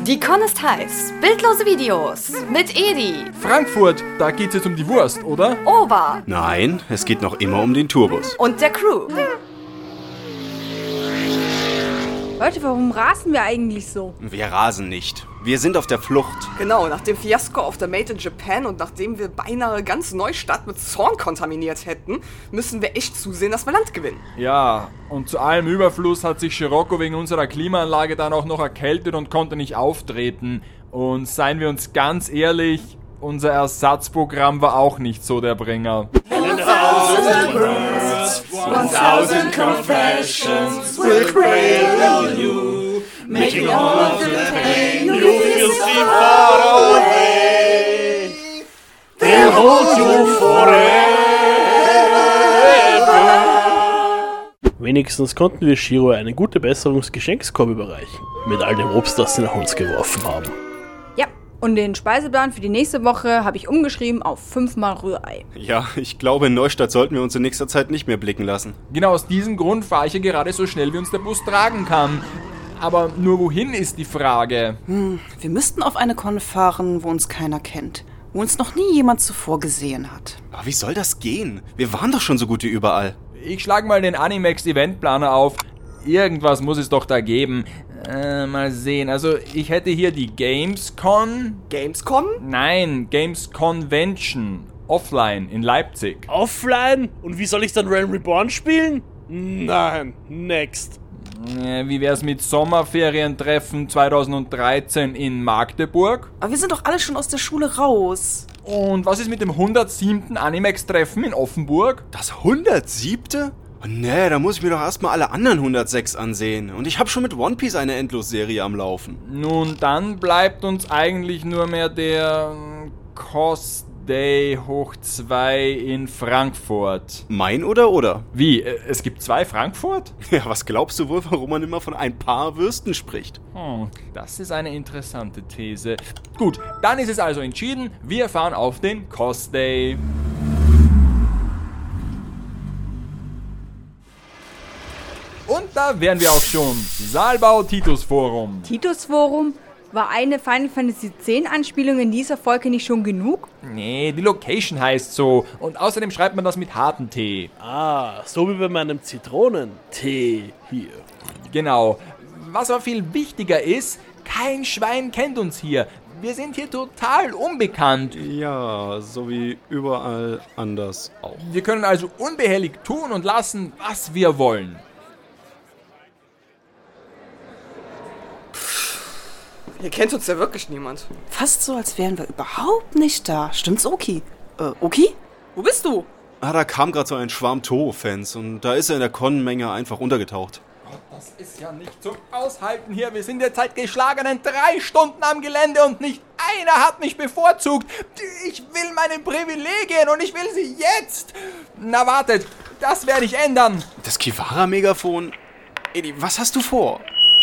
Die Con ist heiß. Bildlose Videos mit Edi. Frankfurt, da geht's jetzt um die Wurst, oder? Ober. Nein, es geht noch immer um den Tourbus. Und der Crew. Leute, warum rasen wir eigentlich so? Wir rasen nicht. Wir sind auf der Flucht. Genau, nach dem Fiasko auf der Made in Japan und nachdem wir beinahe ganz Neustadt mit Zorn kontaminiert hätten, müssen wir echt zusehen, dass wir Land gewinnen. Ja, und zu allem Überfluss hat sich Scirocco wegen unserer Klimaanlage dann auch noch erkältet und konnte nicht auftreten. Und seien wir uns ganz ehrlich, unser Ersatzprogramm war auch nicht so der Bringer. 1,000 words, 1,000 confessions will cradle you, making all of the pain you feel so far away. They'll hold you forever. Wenigstens konnten wir Shiro eine gute Besserungsgeschenkskorb überreichen, mit all dem Obst, das sie nach uns geworfen haben. Ja, und den Speiseplan für die nächste Woche habe ich umgeschrieben auf 5-mal Rührei. Ja, ich glaube, in Neustadt sollten wir uns in nächster Zeit nicht mehr blicken lassen. Genau aus diesem Grund fahre ich ja gerade so schnell, wie uns der Bus tragen kann. Aber nur wohin ist die Frage? Wir müssten auf eine Con fahren, wo uns keiner kennt. Wo uns noch nie jemand zuvor gesehen hat. Aber wie soll das gehen? Wir waren doch schon so gut wie überall. Ich schlag mal den Animex Eventplaner auf. Irgendwas muss es doch da geben. Mal sehen. Also ich hätte hier die Gamescon. Gamescom? Nein, Games Convention. Offline in Leipzig. Offline? Und wie soll ich dann Realm Reborn spielen? Nein, next. Wie wär's mit Sommerferientreffen 2013 in Magdeburg? Aber wir sind doch alle schon aus der Schule raus. Und was ist mit dem 107. Animex-Treffen in Offenburg? Das 107.? Oh nee, da muss ich mir doch erstmal alle anderen 106 ansehen. Und ich habe schon mit One Piece eine Endlosserie am Laufen. Nun, dann bleibt uns eigentlich nur mehr der Cos Day hoch 2 in Frankfurt. Mein oder? Wie? Es gibt 2 Frankfurt? Ja, was glaubst du wohl, warum man immer von ein paar Würsten spricht? Das ist eine interessante These. Gut, dann ist es also entschieden, wir fahren auf den Cos Day. Und da wären wir auch schon. Saalbau Titus Forum. Titus Forum? War eine Final Fantasy X Anspielung in dieser Folge nicht schon genug? Nee, die Location heißt so. Und außerdem schreibt man das mit hartem T. Ah, so wie bei meinem Zitronentee hier. Genau. Was aber viel wichtiger ist, kein Schwein kennt uns hier. Wir sind hier total unbekannt. Ja, so wie überall anders auch. Wir können also unbehelligt tun und lassen, was wir wollen. Hier kennt uns ja wirklich niemand. Fast so, als wären wir überhaupt nicht da. Stimmt's, Oki? Oki? Wo bist du? Da kam gerade so ein Schwarm Toho-Fans und da ist er in der Con-Menge einfach untergetaucht. Das ist ja nicht zum Aushalten hier. Wir sind jetzt seit geschlagenen 3 Stunden am Gelände und nicht einer hat mich bevorzugt. Ich will meine Privilegien und ich will sie jetzt. Na wartet, das werde ich ändern. Das Kiwara-Megafon? Edi, was hast du vor?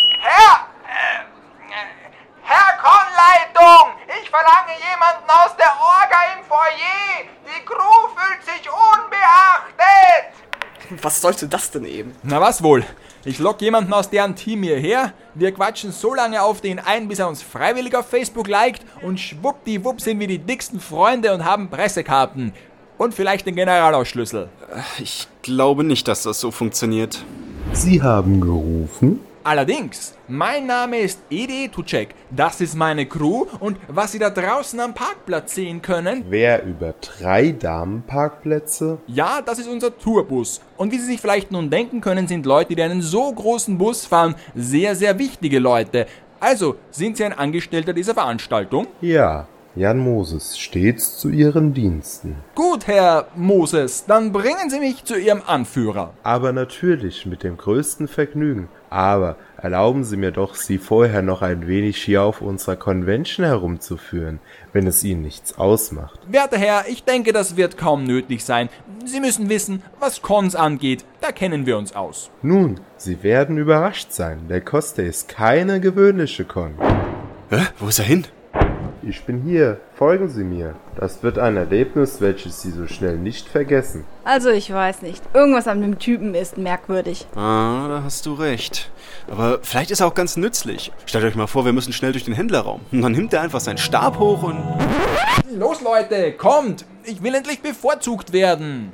Herr Con-Leitung, ich verlange jemanden aus der Orga im Foyer. Die Crew fühlt sich unbeachtet. Was sollte das denn eben? Na was wohl? Ich lock jemanden aus deren Team hierher, wir quatschen so lange auf den ein, bis er uns freiwillig auf Facebook liked und schwuppdiwupp sind wir die dicksten Freunde und haben Pressekarten. Und vielleicht den Generalausschlüssel. Ich glaube nicht, dass das so funktioniert. Sie haben gerufen? Allerdings, mein Name ist Edi Tucek, das ist meine Crew und was Sie da draußen am Parkplatz sehen können... Wer über 3 Damenparkplätze? Ja, das ist unser Tourbus. Und wie Sie sich vielleicht nun denken können, sind Leute, die einen so großen Bus fahren, sehr, sehr wichtige Leute. Also, sind Sie ein Angestellter dieser Veranstaltung? Ja, Jan Moses, stets zu Ihren Diensten. Gut, Herr Moses, dann bringen Sie mich zu Ihrem Anführer. Aber natürlich, mit dem größten Vergnügen. Aber erlauben Sie mir doch, Sie vorher noch ein wenig hier auf unserer Convention herumzuführen, wenn es Ihnen nichts ausmacht. Werter Herr, ich denke, das wird kaum nötig sein. Sie müssen wissen, was Cons angeht, da kennen wir uns aus. Nun, Sie werden überrascht sein. Der Coste ist keine gewöhnliche Con. Hä? Wo ist er hin? ich bin hier. Folgen Sie mir. Das wird ein Erlebnis, welches Sie so schnell nicht vergessen. Also ich weiß nicht. Irgendwas an dem Typen ist merkwürdig. Ah, da hast du recht. Aber vielleicht ist er auch ganz nützlich. Stellt euch mal vor, wir müssen schnell durch den Händlerraum. Und dann nimmt er einfach seinen Stab hoch und... Los Leute, kommt! Ich will endlich bevorzugt werden.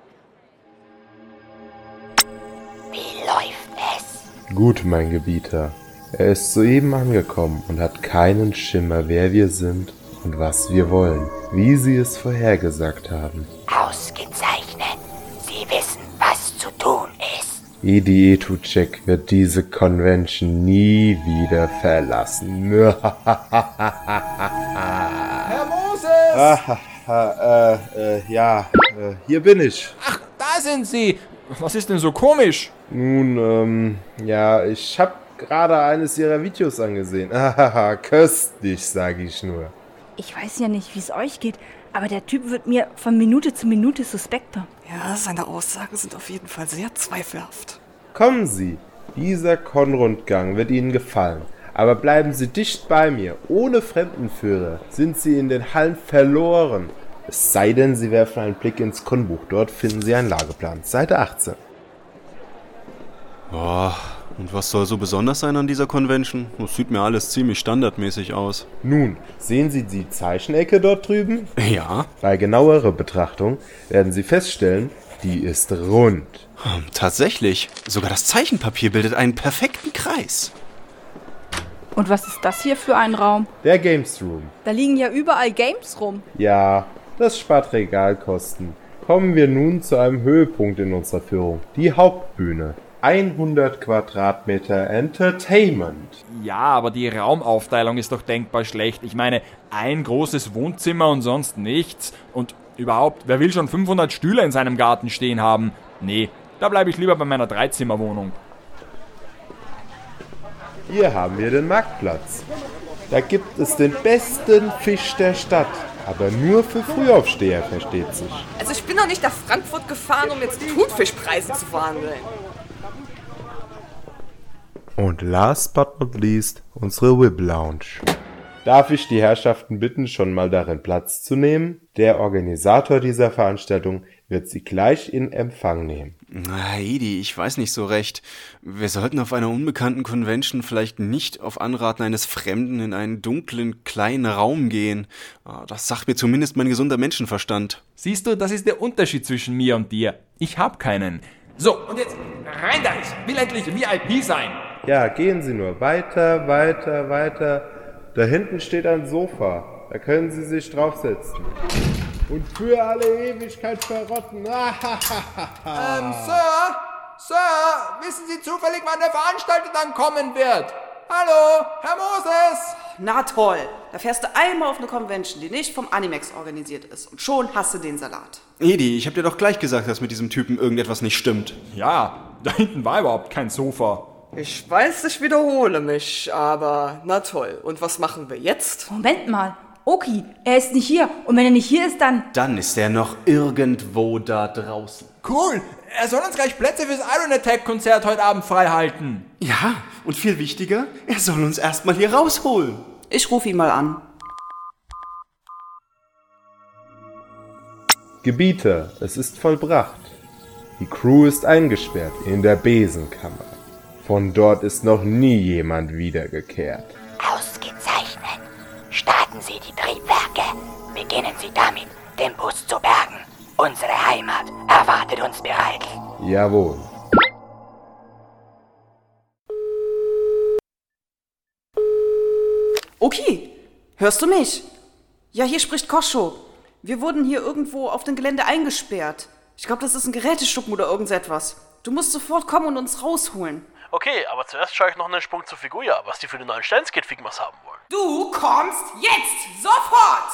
Wie läuft es? Gut, mein Gebieter. Er ist soeben angekommen und hat keinen Schimmer, wer wir sind und was wir wollen, wie Sie es vorhergesagt haben. Ausgezeichnet. Sie wissen, was zu tun ist. Edi Etucek wird diese Convention nie wieder verlassen. Herr Moses! Hier bin ich. Ach, da sind Sie. Was ist denn so komisch? Nun, ich hab gerade eines Ihrer Videos angesehen. Köstlich, sag ich nur. Ich weiß ja nicht, wie es euch geht, aber der Typ wird mir von Minute zu Minute suspekter. Ja, seine Aussagen sind auf jeden Fall sehr zweifelhaft. Kommen Sie, dieser Con-Rundgang wird Ihnen gefallen. Aber bleiben Sie dicht bei mir. Ohne Fremdenführer sind Sie in den Hallen verloren. Es sei denn, Sie werfen einen Blick ins Con-Buch. Dort finden Sie einen Lageplan. Seite 18. Oh, und was soll so besonders sein an dieser Convention? Das sieht mir alles ziemlich standardmäßig aus. Nun, sehen Sie die Zeichenecke dort drüben? Ja. Bei genauerer Betrachtung werden Sie feststellen, die ist rund. Tatsächlich. Sogar das Zeichenpapier bildet einen perfekten Kreis. Und was ist das hier für ein Raum? Der Games Room. Da liegen ja überall Games rum. Ja, das spart Regalkosten. Kommen wir nun zu einem Höhepunkt in unserer Führung. Die Hauptbühne. 100 Quadratmeter Entertainment. Ja, aber die Raumaufteilung ist doch denkbar schlecht. Ich meine, ein großes Wohnzimmer und sonst nichts. Und überhaupt, wer will schon 500 Stühle in seinem Garten stehen haben? Nee, da bleibe ich lieber bei meiner 3-Zimmer-Wohnung. Hier haben wir den Marktplatz. Da gibt es den besten Fisch der Stadt. Aber nur für Frühaufsteher, versteht sich. Also ich bin noch nicht nach Frankfurt gefahren, um jetzt Thunfischpreise zu verhandeln. Und last but not least, unsere Whip Lounge. Darf ich die Herrschaften bitten, schon mal darin Platz zu nehmen? Der Organisator dieser Veranstaltung wird Sie gleich in Empfang nehmen. Na, Edi, ich weiß nicht so recht. Wir sollten auf einer unbekannten Convention vielleicht nicht auf Anraten eines Fremden in einen dunklen, kleinen Raum gehen. Das sagt mir zumindest mein gesunder Menschenverstand. Siehst du, das ist der Unterschied zwischen mir und dir. Ich hab keinen. So, und jetzt rein da! Ich will endlich VIP sein. Ja, gehen Sie nur weiter, weiter, weiter. Da hinten steht ein Sofa. Da können Sie sich draufsetzen. Und für alle Ewigkeit verrotten. Sir, wissen Sie zufällig, wann der Veranstalter dann kommen wird? Hallo, Herr Moses? Na toll, da fährst du einmal auf eine Convention, die nicht vom Animex organisiert ist. Und schon hast du den Salat. Edi, ich hab dir doch gleich gesagt, dass mit diesem Typen irgendetwas nicht stimmt. Ja, da hinten war überhaupt kein Sofa. Ich weiß, ich wiederhole mich, aber na toll. Und was machen wir jetzt? Moment mal. Oki, er ist nicht hier. Und wenn er nicht hier ist, dann... Dann ist er noch irgendwo da draußen. Cool, er soll uns gleich Plätze fürs Iron Attack Konzert heute Abend frei halten. Ja, und viel wichtiger, er soll uns erstmal hier rausholen. Ich rufe ihn mal an. Gebieter, es ist vollbracht. Die Crew ist eingesperrt in der Besenkammer. Von dort ist noch nie jemand wiedergekehrt. Ausgezeichnet. Starten Sie die Triebwerke. Beginnen Sie damit, den Bus zu bergen. Unsere Heimat erwartet uns bereits. Jawohl. Okay, hörst du mich? Ja, hier spricht Koscho. Wir wurden hier irgendwo auf dem Gelände eingesperrt. Ich glaube, das ist ein Geräteschuppen oder irgendetwas. Du musst sofort kommen und uns rausholen. Okay, aber zuerst schaue ich noch einen Sprung zu Figuya, was die für den neuen Steinskate-Figmas haben wollen. Du kommst jetzt! Sofort!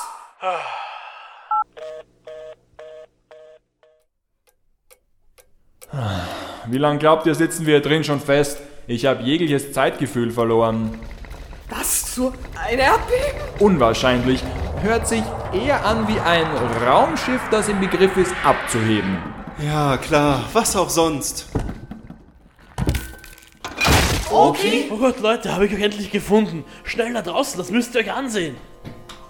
Wie lange glaubt ihr, sitzen wir hier drin schon fest? Ich habe jegliches Zeitgefühl verloren. Was zur ein Erdbeben? Unwahrscheinlich. Hört sich eher an wie ein Raumschiff, das im Begriff ist, abzuheben. Ja, klar, was auch sonst. Okay. Oh Gott, Leute, habe ich euch endlich gefunden. Schnell da draußen, das müsst ihr euch ansehen.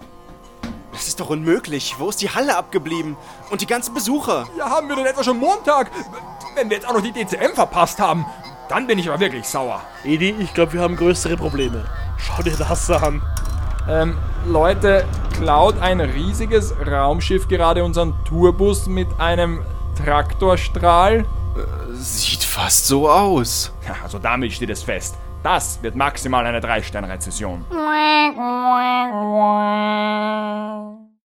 ist doch unmöglich. Wo ist die Halle abgeblieben? Und die ganzen Besucher? Ja, haben wir denn etwa schon Montag? Wenn wir jetzt auch noch die DCM verpasst haben, dann bin ich aber wirklich sauer. Edi, ich glaube, wir haben größere Probleme. Schau dir das an. Leute, klaut ein riesiges Raumschiff gerade unseren Tourbus mit einem Traktorstrahl? Sieht fast so aus. Ja, also damit steht es fest. Das wird maximal eine 3-Sterne-Rezession.